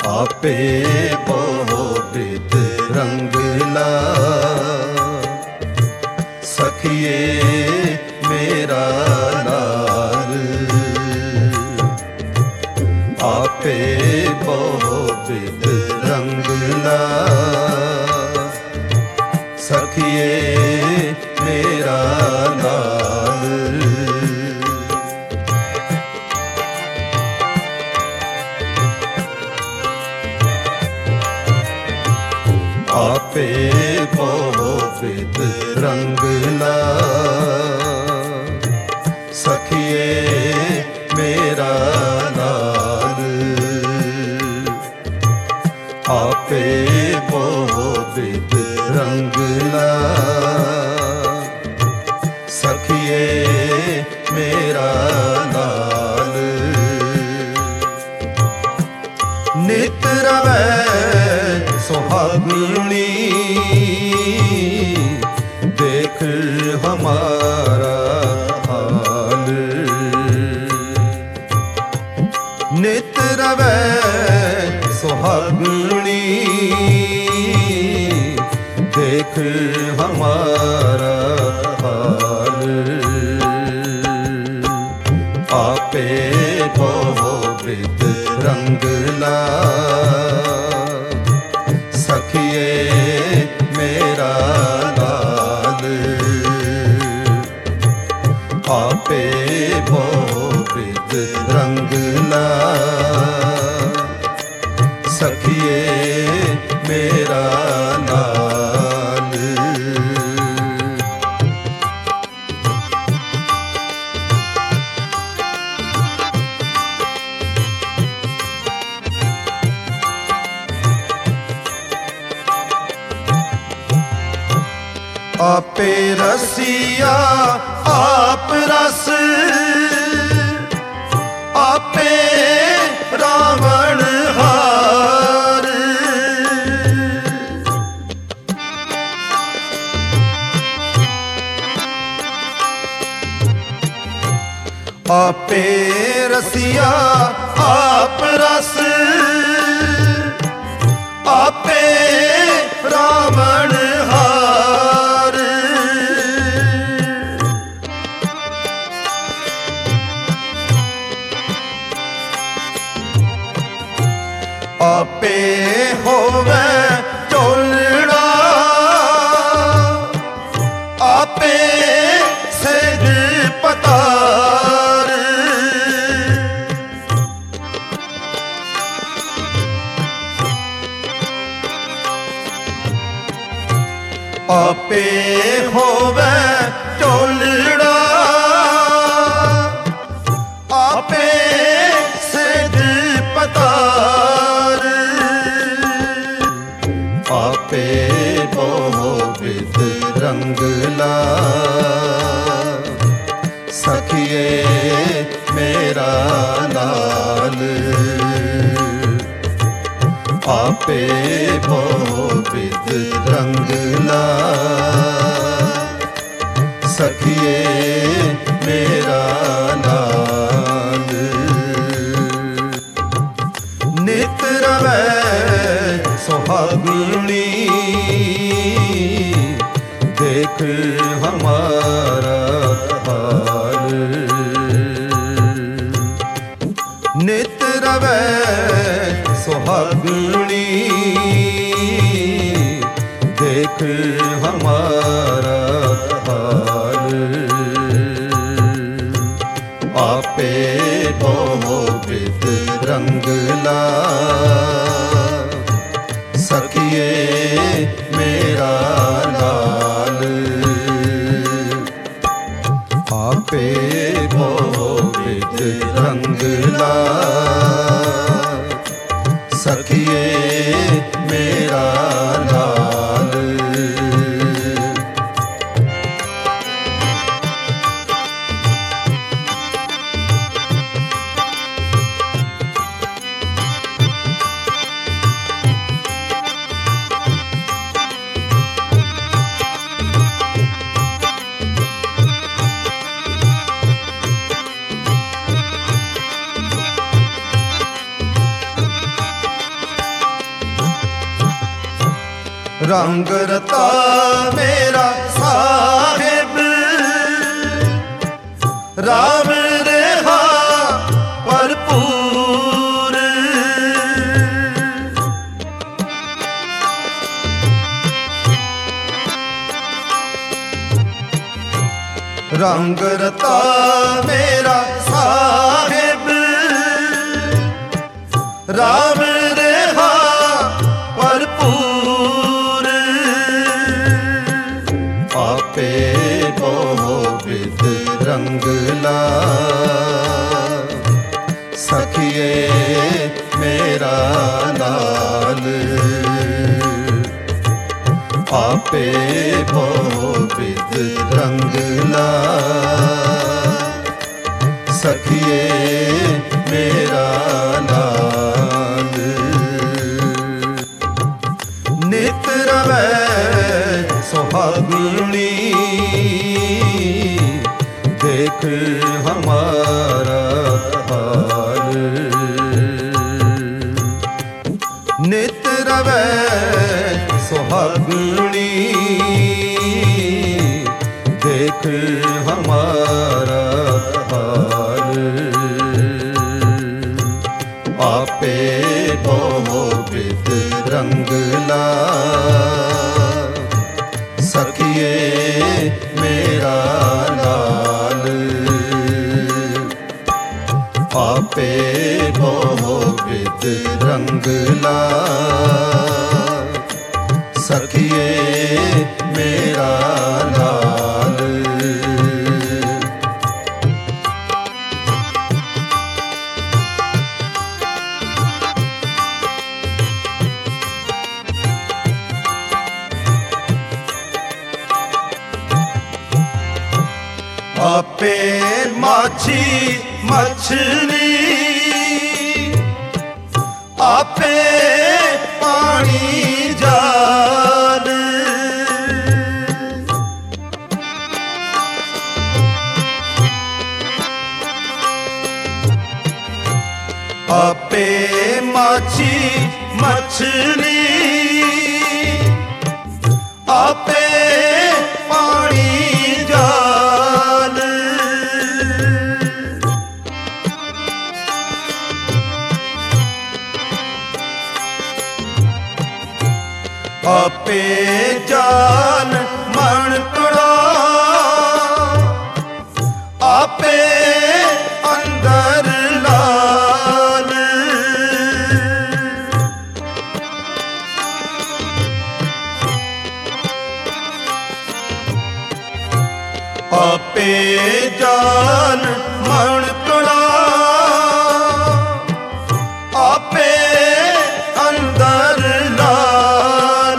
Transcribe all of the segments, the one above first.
आपे बहु बिद रंगला सखिए मेरा लाल। आपे बहु बिद रंगला सखिए मेरा लाल। आपे बहु बिद रंगला सखिए मेरा लाल। आपे बहु बिद रंगला सखिए मेरा लाल। नित रवै सुहागणी देख हमारा हाल। नित रवै सुहागणी देख हमारा हाल। आपे बहु बिद रंगला सखिए मेरा लाल। आपे बहु बिद रंगला सखिए मेरा लाल। आपे रसिया आप रस आपे रावण हार। आपे रसिया आप रस आपे रावण हार। आपे होवे झोलड़ा आपे सिर पतार। आपे होवे झोलड़ा आपे सिर पतार। आपे बहु बिद रंगला सखिए मेरा लाल। आपे बहु बिद रंगला सखिए मेरा लाल। नित रवै सुहागणी देख हमारा हाल। नित रवै सुहागणी देख हमारा हाल। आपे बहु बिद रंगला सखिए मेरा लाल। आपे बहु बिद रंगला सखिए मेरा लाल। रंग रता मेरा साहिब, राम रेहा भरपूर। रंग रता मेरा साहिब, राम रेहा भरपूर। आपे बहु विध रंगला, सखिए मेरा लाल। आपे बहु विध रंगला, सखिए मेरा लाल। नित रवै सुहागणी, देख हमारा हाल। नित रवै सुहागणी, देख हमारा हाल। आपे बहु विध रंगला, सखिए मेरा लाल। आपे बहु विध रंगला, सखिए मेरा लाल। आपे माछी मछली, आपे पानी जाल। आपे माछी मछली, आपे पानी जाल। आपे जान मणकड़ा, आपे अंदर लाल। आपे जान मणकड़ा, आपे अंदर लाल।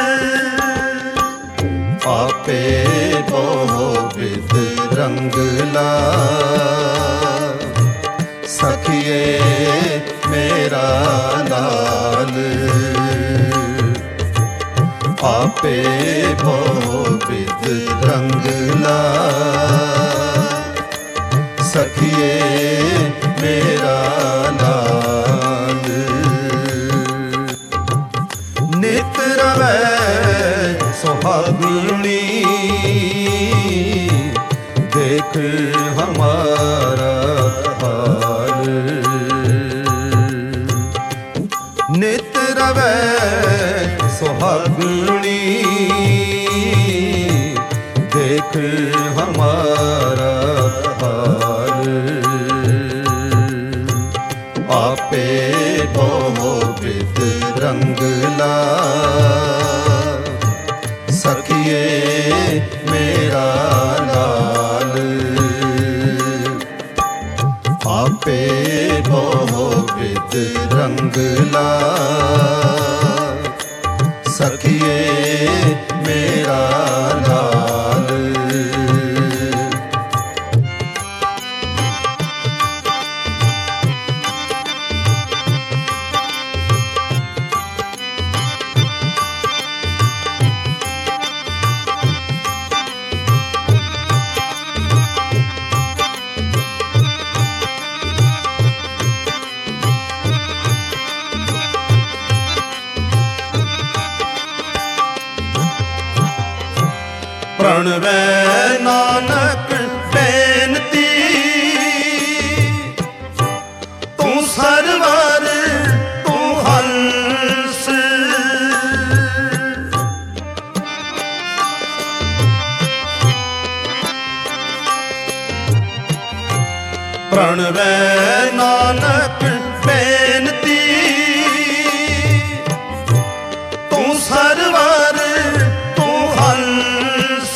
आपे बहु विध रंगला, सखिए मेरा लाल। आपे बहु विध रंगला, सखिए मेरा लाल। नित रवै सुहागणी, देख हमारा हाल। नित रवै सुहागणी, देख हमारा हाल। आपे बहु विध रंगला, सखिए मेरा लाल। आपे बहु विध रंगला, सखिए मेरा लाल। प्रणवै नानक बेनती, तू सरवर तू हंस। प्रणवै नानक बेनती, तू सरवर तू हंस।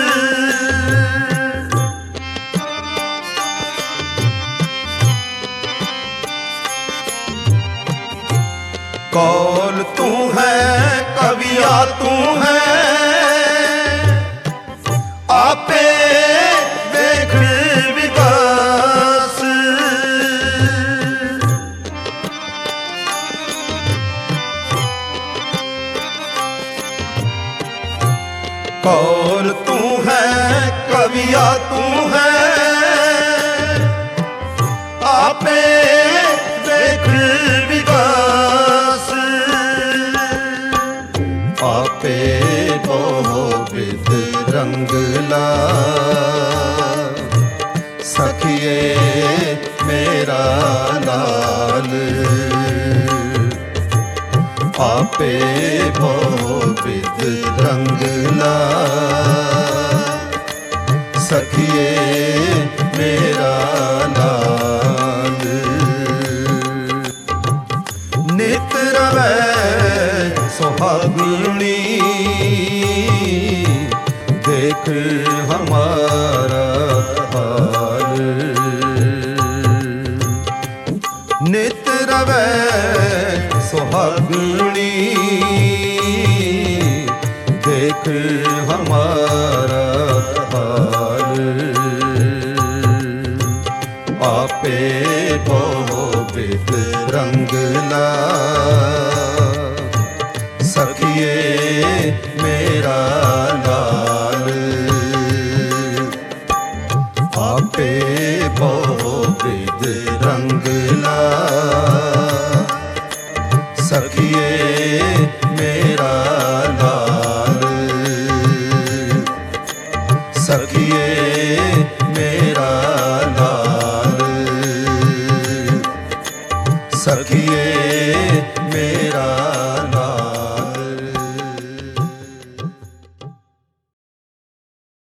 कौल तू है कविया तू है, आपे देख विकास। कौल तू है कविया तू है, आपे देख विकास। आपे बहु विध रंगला, सखिए मेरा लाल। आपे बहु विध रंगला, सखिए मेरा लाल। नित रवै सुहागणी, देख हमारा हाल। नित रवै सुहागणी, देख हमारा हाल। आपे बहु विध रंगला, सखिए मेरा लाल। आपे बहु विध रंगला,